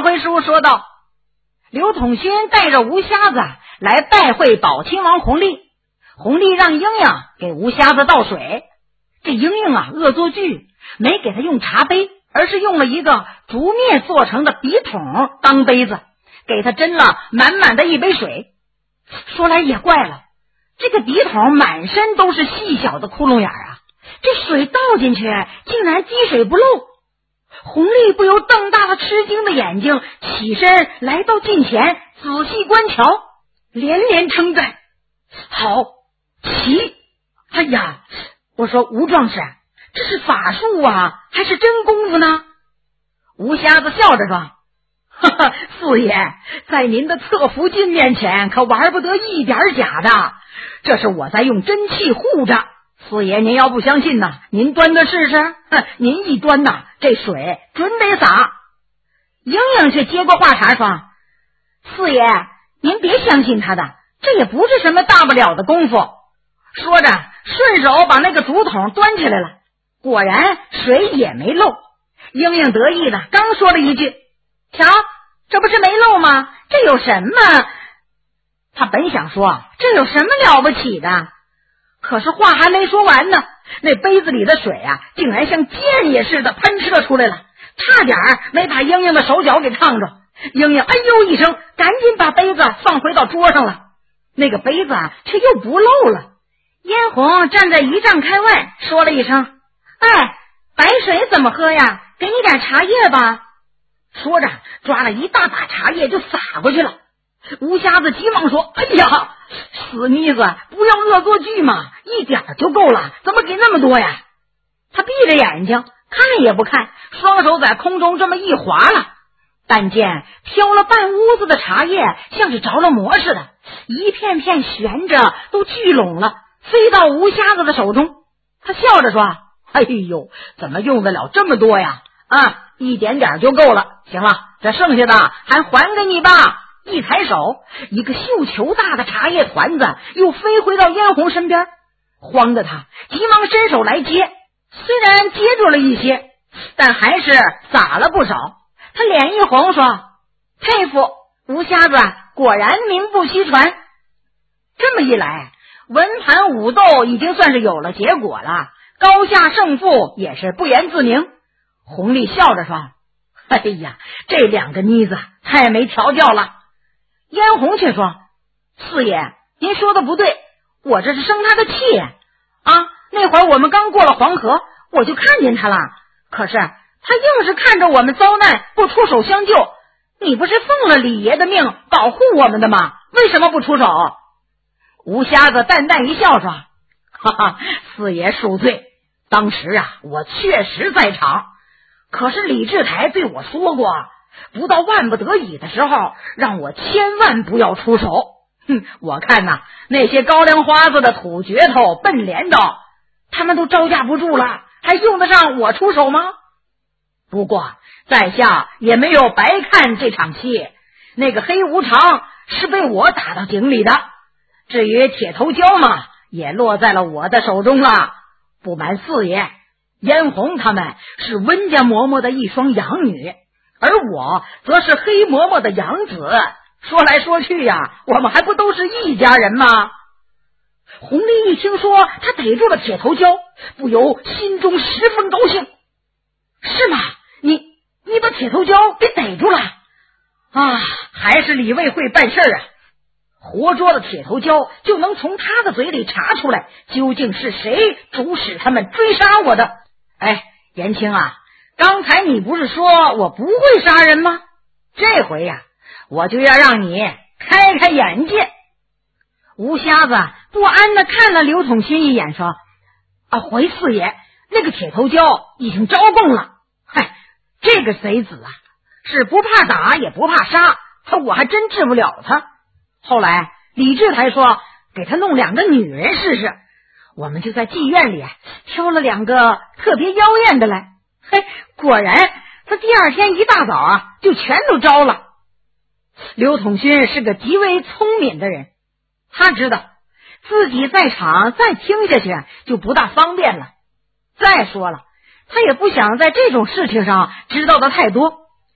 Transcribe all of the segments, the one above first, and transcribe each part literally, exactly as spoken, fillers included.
回书说道，刘统勋带着吴瞎子来拜会宝亲王弘历，弘历让英英给吴瞎子倒水。这英英啊恶作剧，没给他用茶杯，而是用了一个竹篾做成的笔筒当杯子，给他斟了满满的一杯水。说来也怪了，这个笔筒满身都是细小的窟窿眼啊，这水倒进去竟然积水不漏。弘历不由瞪大了吃惊的眼睛，起身来到近前仔细观瞧，连连称赞，好奇！哎呀，我说吴壮士，这是法术啊还是真功夫呢？吴瞎子笑着说，哈哈，四爷在您的侧福晋面前可玩不得一点假的，这是我在用真气护着。四爷您要不相信呢，您端着试试。哼，您一端呐，这水准得洒。英英却接过话茬说，四爷您别相信他的，这也不是什么大不了的功夫。说着顺手把那个竹筒端起来了，果然水也没漏。英英得意的刚说了一句，瞧这不是没漏吗？这有什么？他本想说这有什么了不起的，可是话还没说完呢，那杯子里的水啊竟然像箭也似的喷射出来了，差点没把英英的手脚给烫着。英英哎呦一声，赶紧把杯子放回到桌上了，那个杯子啊却又不漏了。嫣红站在一丈开外说了一声，哎，白水怎么喝呀？给你点茶叶吧。说着抓了一大把茶叶就洒过去了。吴瞎子急忙说，哎呀，死妮子不要恶作剧嘛，一点就够了，怎么给那么多呀？他闭着眼睛看也不看，双手在空中这么一划了，但见飘了半屋子的茶叶像是着了魔似的，一片片悬着都聚拢了，飞到吴瞎子的手中。他笑着说，哎呦，怎么用得了这么多呀？啊，一点点就够了，行了，这剩下的还还给你吧。一抬手，一个绣球大的茶叶团子又飞回到嫣红身边，慌得他急忙伸手来接，虽然接住了一些，但还是洒了不少。他脸一红说，佩服吴瞎子，果然名不虚传。这么一来，文盘武斗已经算是有了结果了，高下胜负也是不言自明。弘历笑着说，哎呀，这两个妮子太没调教了。嫣红却说，四爷您说的不对，我这是生他的气啊！那会儿我们刚过了黄河，我就看见他了，可是他硬是看着我们遭难不出手相救，你不是奉了李爷的命保护我们的吗？为什么不出手？吴瞎子淡淡一笑说，哈哈，四爷恕罪，当时啊我确实在场，可是李治台对我说过，不到万不得已的时候让我千万不要出手。哼，我看呐、啊，那些高粱花子的土镢头笨镰刀他们都招架不住了，还用得上我出手吗？不过在下也没有白看这场戏，那个黑无常是被我打到井里的，至于铁头蛟嘛，也落在了我的手中了。不瞒四爷，嫣红他们是温家嬷嬷的一双养女，而我则是黑嬷嬷的养子，说来说去呀，我们还不都是一家人吗？弘历一听说他逮住了铁头蛟，不由心中十分高兴。是吗？你你把铁头蛟给逮住了啊？还是李卫会办事啊！活捉了铁头蛟，就能从他的嘴里查出来究竟是谁主使他们追杀我的。哎，延青啊，刚才你不是说我不会杀人吗？这回呀、啊，我就要让你开开眼界。吴瞎子不安地看了刘统勋一眼，说：啊，回四爷，那个铁头蛟已经招供了。嗨，这个贼子啊，是不怕打也不怕杀，我还真治不了他。后来李治台说给他弄两个女人试试，我们就在妓院里挑了两个特别妖艳的来。嘿，果然他第二天一大早啊就全都招了。刘统勋是个极为聪明的人，他知道自己在场再听下去就不大方便了，再说了他也不想在这种事情上知道的太多，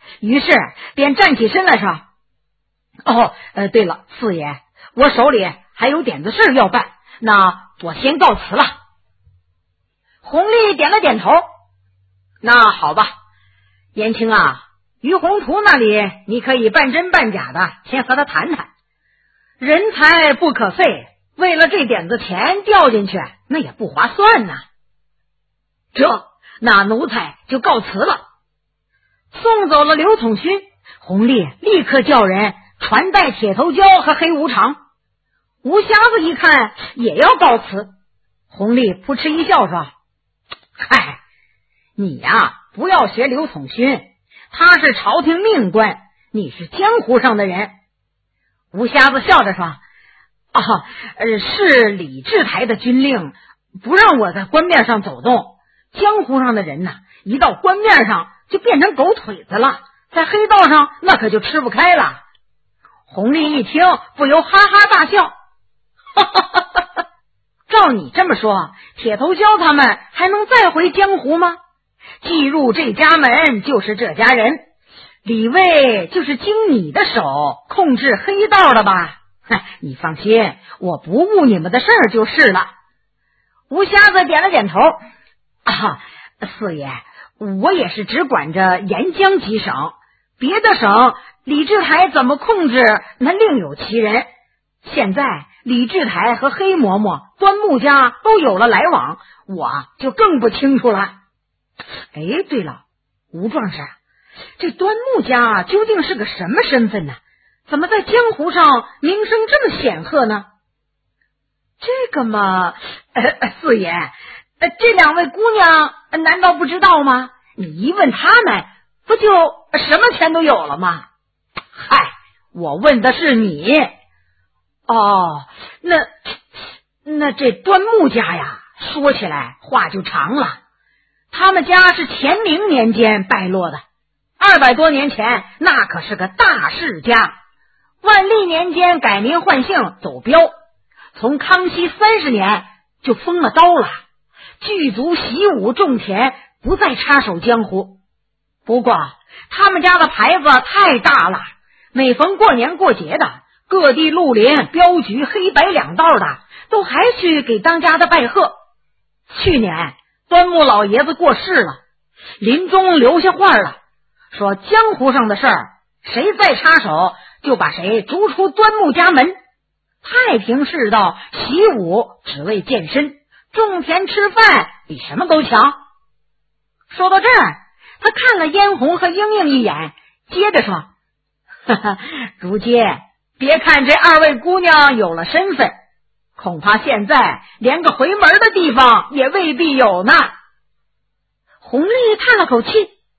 于是便站起身来说：“哦，呃，对了，四爷，我手里还有点子事要办，那我先告辞了。”弘历点了点头：“那好吧，延青啊，于宏图那里你可以半真半假的先和他谈谈，人才不可废，为了这点子钱掉进去，那也不划算呐。这，那奴才就告辞了。”送走了刘统勋，弘历立刻叫人传带铁头蛟和黑无常。吴瞎子一看也要告辞，弘历扑哧一笑说：“嗨，你呀，不要学刘统勋，他是朝廷命官，你是江湖上的人。”吴瞎子笑着说：“啊，呃，是李治台的军令，不让我在官面上走动。江湖上的人呐，一到官面上就变成狗腿子了，在黑道上那可就吃不开了。”弘历一听，不由哈哈大笑：“哈哈哈哈哈！照你这么说，铁头蛟他们还能再回江湖吗？既入这家门，就是这家人。李卫就是经你的手控制黑道的吧？你放心，我不误你们的事儿就是了。”吴瞎子点了点头：“啊，四爷，我也是只管着沿江几省，别的省李治台怎么控制，那另有其人。现在李治台和黑嬷嬷、端木家都有了来往，我就更不清楚了。哎，对了，吴壮士，这端木家究竟是个什么身份呢？怎么在江湖上名声这么显赫呢？”“这个嘛，呃，四爷，呃，这两位姑娘难道不知道吗？你一问他们，不就什么钱都有了吗？”“嗨，我问的是你。”“哦，那那这端木家呀，说起来话就长了。他们家是乾明年间败落的，二百多年前那可是个大世家。万历年间改名换姓走镖，从康熙三十年就封了刀了，聚族习武种田，不再插手江湖。不过他们家的牌子太大了，每逢过年过节的，各地绿林镖局黑白两道的都还去给当家的拜贺。去年端木老爷子过世了，临终留下话了，说江湖上的事儿，谁再插手就把谁逐出端木家门。太平世道，习武只为健身，种田吃饭比什么都强。”说到这儿，他看了嫣红和英英一眼，接着说：“哈哈，如今别看这二位姑娘有了身份，恐怕现在连个回门的地方也未必有呢。”弘历叹了口气：“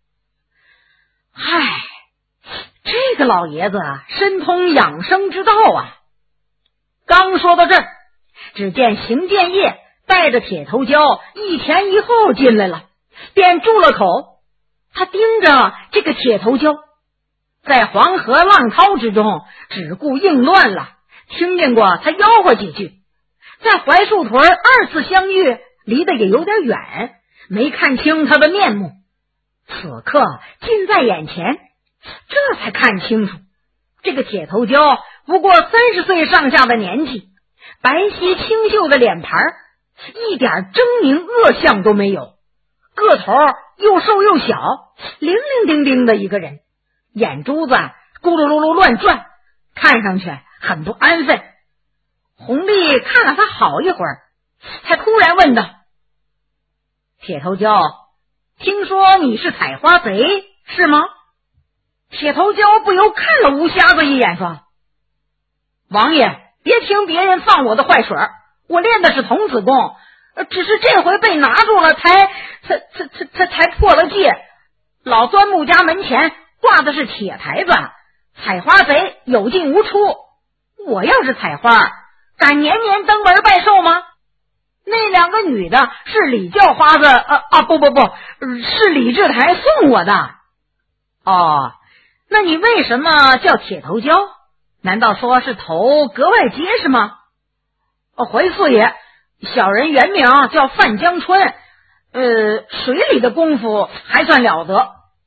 嗨，这个老爷子深通养生之道啊。”刚说到这儿，只见邢建业带着铁头蛟一前一后进来了，便住了口。他盯着这个铁头蛟，在黄河浪涛之中只顾应乱了，听见过他吆喝几句，在槐树屯二次相遇，离得也有点远，没看清他的面目。此刻近在眼前，这才看清楚，这个铁头蛟不过三十岁上下的年纪，白皙清秀的脸盘，一点狰狞恶相都没有，个头又瘦又小，灵灵丁丁的一个人，眼珠子咕噜噜噜乱转，看上去很不安分。弘历看了他好一会儿，才突然问道：“铁头蛟，听说你是采花贼是吗？”铁头蛟不由看了吴瞎子一眼，说：“王爷，别听别人放我的坏水，我练的是童子功，只是这回被拿住了，才才才才才才破了戒。老端木家门前挂的是铁台子，采花贼有进无出。我要是采花，敢年年登门拜寿吗？那两个女的是李叫花子，啊啊不不不，是李治台送我的。哦，那你为什么叫铁头蛟？难道说是头格外结实吗？”“哦，回四爷，小人原名叫范江春，呃，水里的功夫还算了得，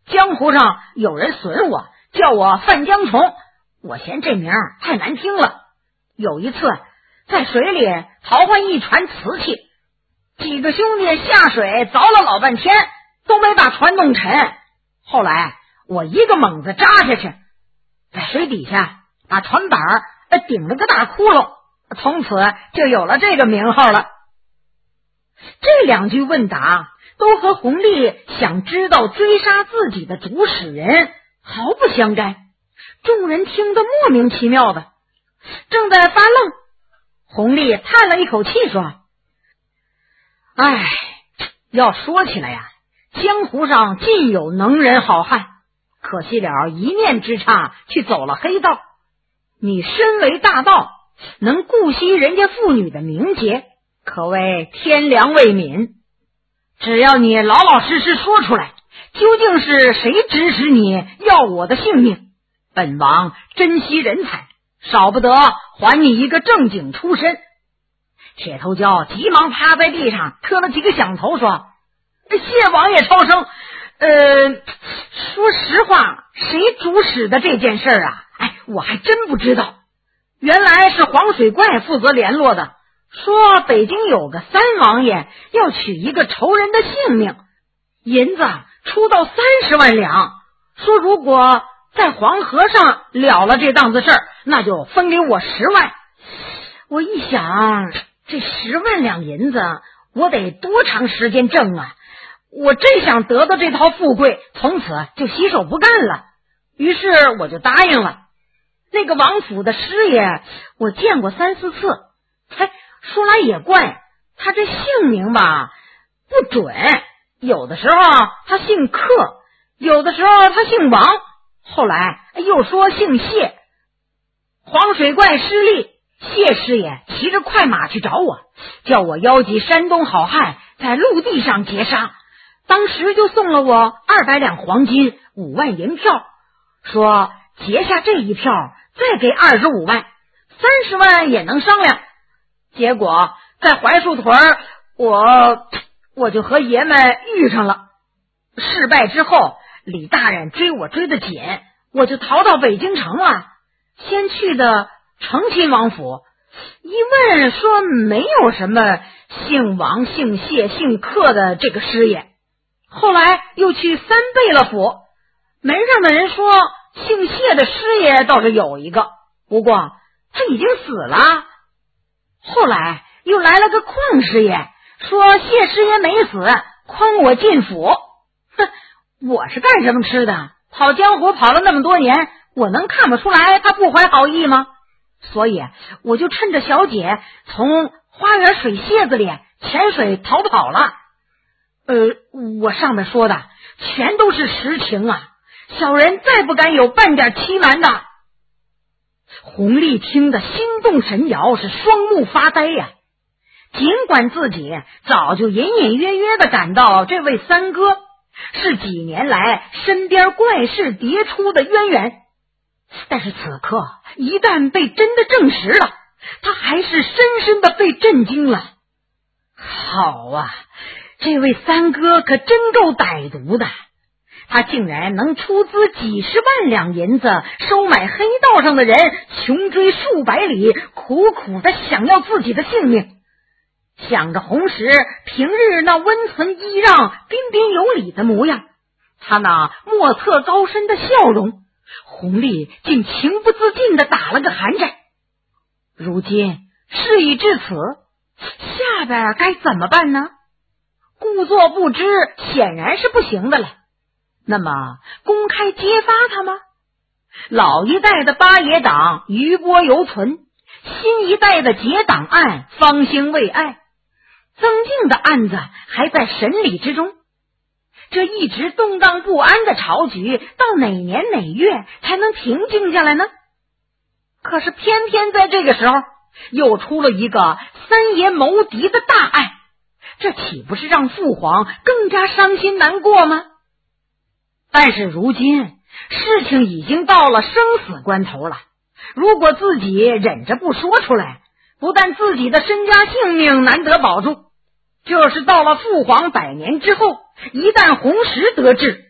江湖上有人损我，叫我范江虫，我嫌这名太难听了。有一次在水里淘换一船瓷器，几个兄弟下水凿了老半天都没把船弄沉，后来我一个猛子扎下去，在水底下把船板顶了个大窟窿，从此就有了这个名号了。这两句问答都和弘历想知道追杀自己的主使人毫不相干，众人听得莫名其妙的，正在发愣，弘历叹了一口气说：哎，要说起来呀，江湖上尽有能人好汉，可惜了一念之差去走了黑道。你身为大盗，能顾惜人家妇女的名节，可谓天良未泯。只要你老老实实说出来，究竟是谁指使你要我的性命，本王珍惜人才，少不得还你一个正经出身。铁头蛟急忙趴在地上磕了几个响头，说：谢王爷超生，呃，说实话，谁主使的这件事啊？哎，我还真不知道。原来是黄水怪负责联络的，说北京有个三王爷要取一个仇人的性命，银子出到三十万两，说如果在黄河上了了这档子事儿，那就分给我十万。我一想，这十万两银子我得多长时间挣啊？我真想得到这套富贵，从此就洗手不干了。于是我就答应了。那个王府的师爷我见过三四次，哎，说来也怪，他这姓名吧不准，有的时候他姓克，有的时候他姓王，后来又说姓谢。黄水怪失利，谢师爷骑着快马去找我，叫我邀集山东好汉在陆地上劫杀，当时就送了我二百两黄金，五万银票，说劫下这一票再给二十五万，三十万也能商量。结果在槐树屯我我就和爷们遇上了。事败之后，李大人追我追得紧，我就逃到北京城了。先去的成亲王府，一问说没有什么姓王姓谢姓克的这个师爷。后来又去三贝勒府，门上的人说姓谢的师爷倒是有一个，不过他已经死了。后来又来了个邝师爷，说谢师爷没死，诓我进府。哼，我是干什么吃的？跑江湖跑了那么多年，我能看不出来他不怀好意吗？所以我就趁着小姐从花园水楔子里潜水逃跑了。呃，我上面说的全都是实情啊，小人再不敢有半点欺瞒的。弘历听得心动神摇，是双目发呆呀。尽管自己早就隐隐约约的感到这位三哥是几年来身边怪事迭出的渊源，但是此刻一旦被真的证实了，他还是深深的被震惊了。好啊，这位三哥可真够歹毒的，他竟然能出资几十万两银子收买黑道上的人，穷追数百里，苦苦的想要自己的性命。想着红石平日那温存揖让、彬彬有礼的模样，他那莫测高深的笑容，弘历竟情不自禁地打了个寒战。如今事已至此，下边该怎么办呢？故作不知显然是不行的了。那么公开揭发他吗？老一代的八爷党余波犹存，新一代的结党案方兴未艾，曾静的案子还在审理之中。这一直动荡不安的朝局，到哪年哪月才能平静下来呢？可是偏偏在这个时候，又出了一个三爷谋敌的大案，这岂不是让父皇更加伤心难过吗？但是如今事情已经到了生死关头了，如果自己忍着不说出来，不但自己的身家性命难得保住，就是到了父皇百年之后，一旦红石得志，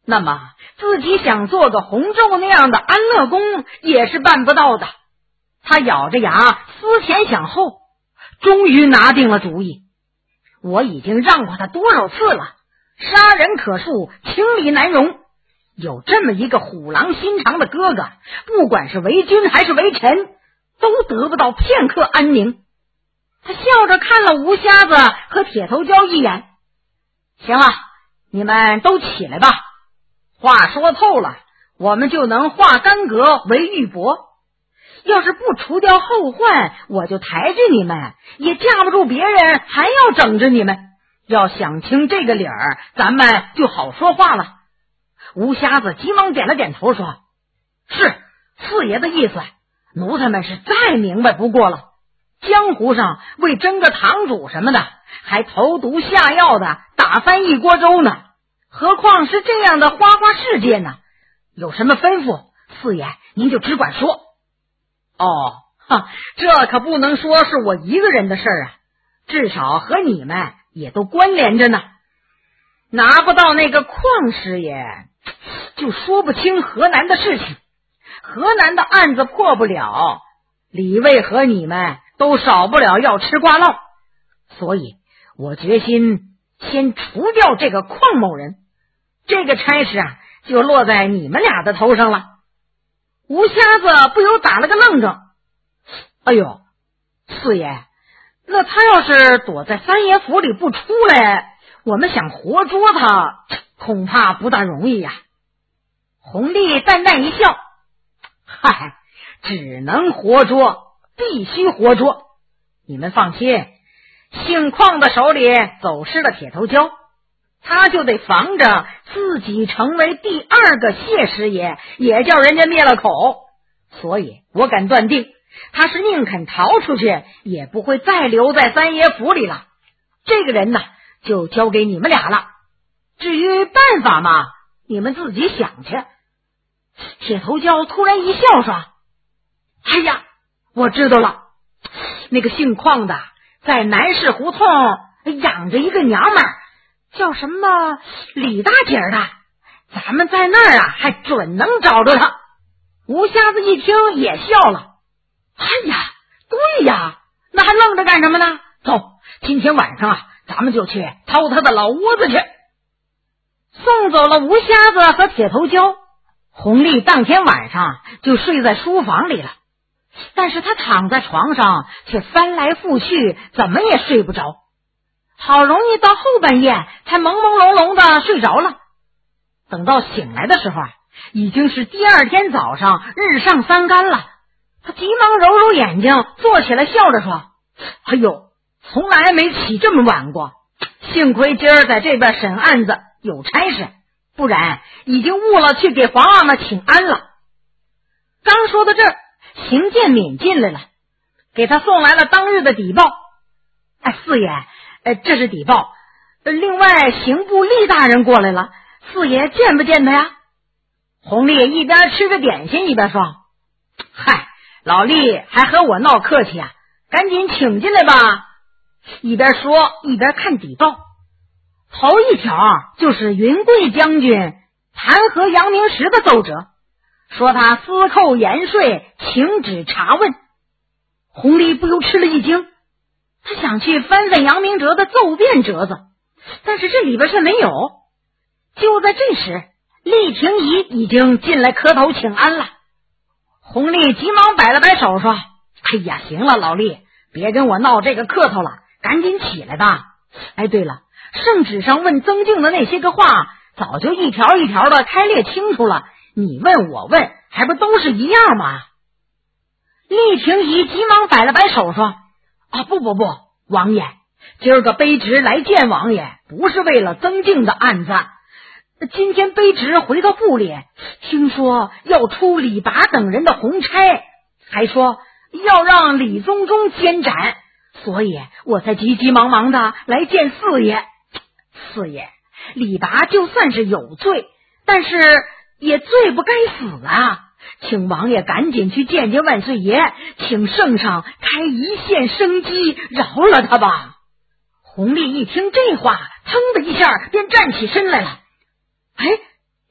那么自己想做个洪州那样的安乐宫也是办不到的。他咬着牙思前想后，终于拿定了主意。我已经让过他多少次了，杀人可恕，情理难容。有这么一个虎狼心肠的哥哥，不管是为君还是为臣，都得不到片刻安宁。他笑着看了吴瞎子和铁头蛟一眼，行了，你们都起来吧。话说透了，我们就能化干戈为玉帛。要是不除掉后患，我就抬着你们，也架不住别人还要整着你们。要想清这个理儿，咱们就好说话了。吴瞎子急忙点了点头，说：是，四爷的意思，奴才们是再明白不过了。江湖上为争个堂主什么的，还投毒下药的，打翻一锅粥呢，何况是这样的花花世界呢？有什么吩咐，四爷您就只管说。哦，哈，这可不能说是我一个人的事儿啊，至少和你们也都关联着呢。拿不到那个矿师爷，就说不清河南的事情，河南的案子破不了，李卫和你们都少不了要吃瓜烙，所以我决心先除掉这个邝某人，这个差事啊就落在你们俩的头上了。吴瞎子不由打了个愣怔，哎呦，四爷，那他要是躲在三爷府里不出来，我们想活捉他恐怕不大容易呀、啊。弘历淡淡一笑，嗨，只能活捉，必须活捉。你们放心，姓邝的手里走失了铁头蛟，他就得防着自己成为第二个谢师爷，也叫人家灭了口。所以我敢断定，他是宁肯逃出去，也不会再留在三爷府里了。这个人呢，就交给你们俩了。至于办法嘛，你们自己想去。铁头蛟突然一笑说：哎呀，我知道了，那个姓邝的在南市胡同养着一个娘们儿，叫什么李大姐的，咱们在那儿啊还准能找着他。吴瞎子一听也笑了，哎呀，对呀，那还愣着干什么呢？走，今天晚上啊，咱们就去掏他的老窝子去。送走了吴瞎子和铁头蛟，弘历当天晚上就睡在书房里了，但是他躺在床上却翻来覆去，怎么也睡不着。好容易到后半夜才朦朦胧胧的睡着了。等到醒来的时候啊，已经是第二天早上日上三竿了。他急忙揉揉眼睛，坐起来笑着说：哎呦，从来没起这么晚过，幸亏今儿在这边审案子有差事，不然已经误了去给皇阿玛请安了。刚说到这儿，邢建敏进来了，给他送来了当日的底报。哎，四爷，呃，这是底报。呃，另外，刑部厉大人过来了，四爷见不见他呀？弘历一边吃着点心一边说：嗨，老厉还和我闹客气啊，赶紧请进来吧。一边说一边看底报，头一条就是云贵将军弹劾杨明时的奏折，说他私扣盐税，请旨查问。弘历不由吃了一惊，他想去翻翻杨明哲的奏辩折子，但是这里边却没有。就在这时，厉廷仪已经进来磕头请安了。弘历急忙摆了摆手说：哎呀，行了，老厉，别跟我闹这个客套了，赶紧起来吧。哎，对了，圣旨上问曾静的那些个话，早就一条一条的开列清楚了，你问我问，还不都是一样吗？厉廷仪急忙摆了摆手说：啊，不不不，王爷，今儿个卑职来见王爷，不是为了曾静的案子。今天卑职回到部里，听说要出李拔等人的红差，还说要让李宗忠监斩，所以我才急急忙忙的来见四爷。四爷，李拔就算是有罪，但是也罪不该死啊，请王爷赶紧去见见万岁爷，请圣上开一线生机，饶了他吧。弘历一听这话，腾的一下便站起身来了。哎，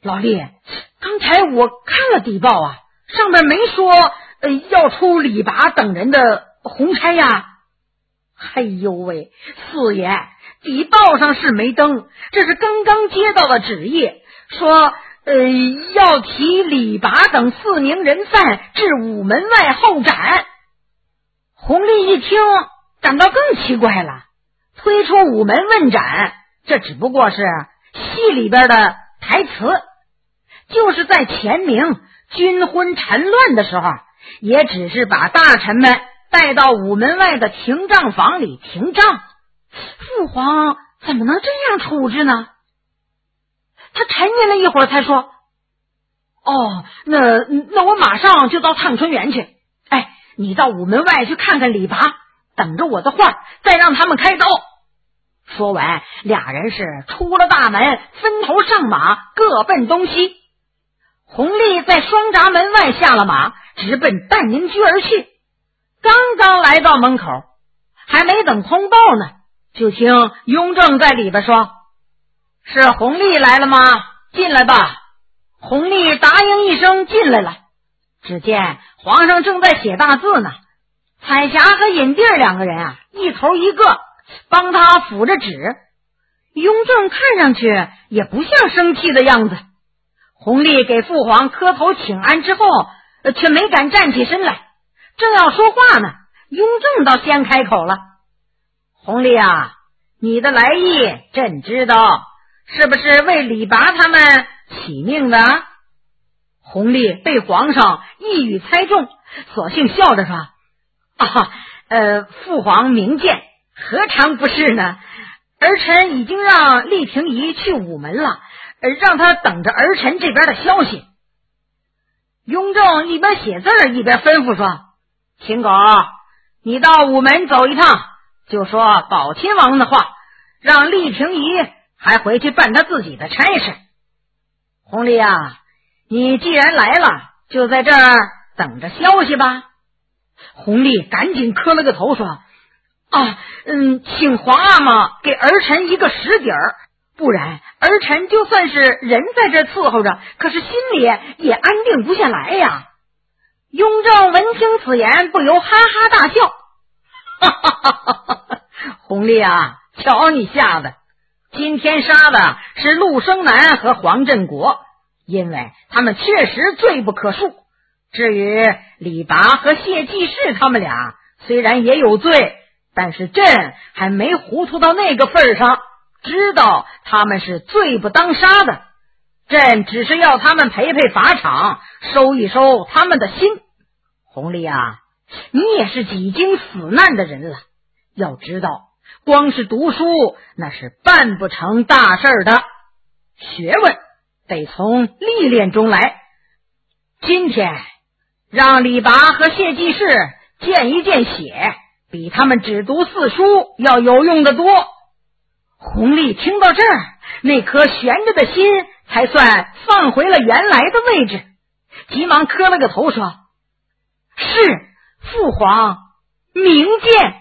老弟，刚才我看了底报啊，上面没说呃要出李拔等人的红差呀。哎呦喂，四爷，底报上是没登，这是刚刚接到的旨意，说呃要提李拔等四名人犯至午门外候斩。弘历一听感到更奇怪了，推出午门问斩，这只不过是戏里边的台词，就是在前明军昏缠乱的时候，也只是把大臣们带到午门外的停帐房里停帐。父皇怎么能这样处置呢？他沉吟了一会儿才说，哦，那那我马上就到畅春园去。哎，你到午门外去看看李拔，等着我的话，再让他们开刀。说完，俩人是出了大门，分头上马，各奔东西。弘历在双闸门外下了马，直奔淡宁居而去。刚刚来到门口，还没等通报呢，就听雍正在里边说，是弘历来了吗？进来吧。弘历答应一声进来了。只见皇上正在写大字呢，彩霞和尹弟两个人啊，一头一个帮他抚着纸。雍正看上去也不像生气的样子。弘历给父皇磕头请安之后，呃、却没敢站起身来，正要说话呢，雍正倒先开口了，弘历啊，你的来意朕知道，是不是为李拔他们起命的？弘历被皇上一语猜中，索性笑着说，啊，呃，父皇明鉴，何尝不是呢？儿臣已经让厉廷仪去午门了，让他等着儿臣这边的消息。雍正一边写字一边吩咐说，秦狗，你到午门走一趟，就说宝亲王的话，让厉廷仪还回去办他自己的差事。弘历啊，你既然来了，就在这儿等着消息吧。弘历赶紧磕了个头说，啊，嗯，请皇阿玛给儿臣一个实底儿，不然儿臣就算是人在这伺候着，可是心里也安定不下来呀。雍正闻听此言，不由哈哈大笑，哈哈哈哈哈！弘历啊，瞧你吓的！今天杀的是陆生南和黄振国，因为他们确实罪不可恕。至于李拔和谢济世他们俩，虽然也有罪，但是朕还没糊涂到那个份上，知道他们是罪不当杀的。朕只是要他们陪陪法场，收一收他们的心。弘历啊，你也是几经死难的人了，要知道光是读书那是办不成大事的，学问得从历练中来。今天让李拔和谢济世见一见血，比他们只读四书要有用得多。弘历听到这儿，那颗悬着的心才算放回了原来的位置，急忙磕了个头说，是父皇明鉴。